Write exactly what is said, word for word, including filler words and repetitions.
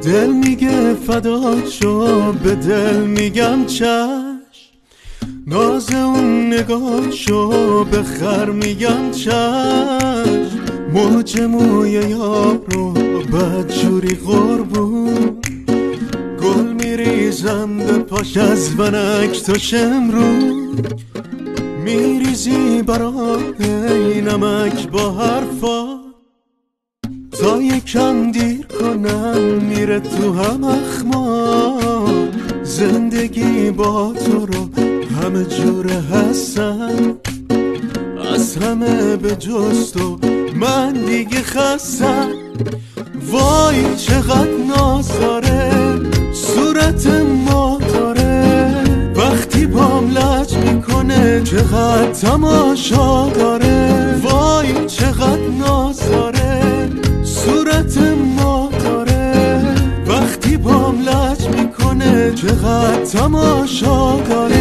دل میگه فدات شو، به دل میگم چشم. ناز اون نگاه شو، به خر میگم چشم. موج موی یارو بدجوری قربون، گل میریزم به پاش از ونک تا شمرون. میریزی برای نمک با حرفا، تا یکم دیر کنم میره تو هم اخمار. زندگی با تو رو همه جوره هستم، از همه به جز تو من دیگه خستم. وای چقدر ناز داره، صورت ما داره، وقتی بام لج میکنه چقدر تماشا داره. وای چقدر ناز داره، صورت ما داره، وقتی بام لج میکنه چقدر تماشا داره.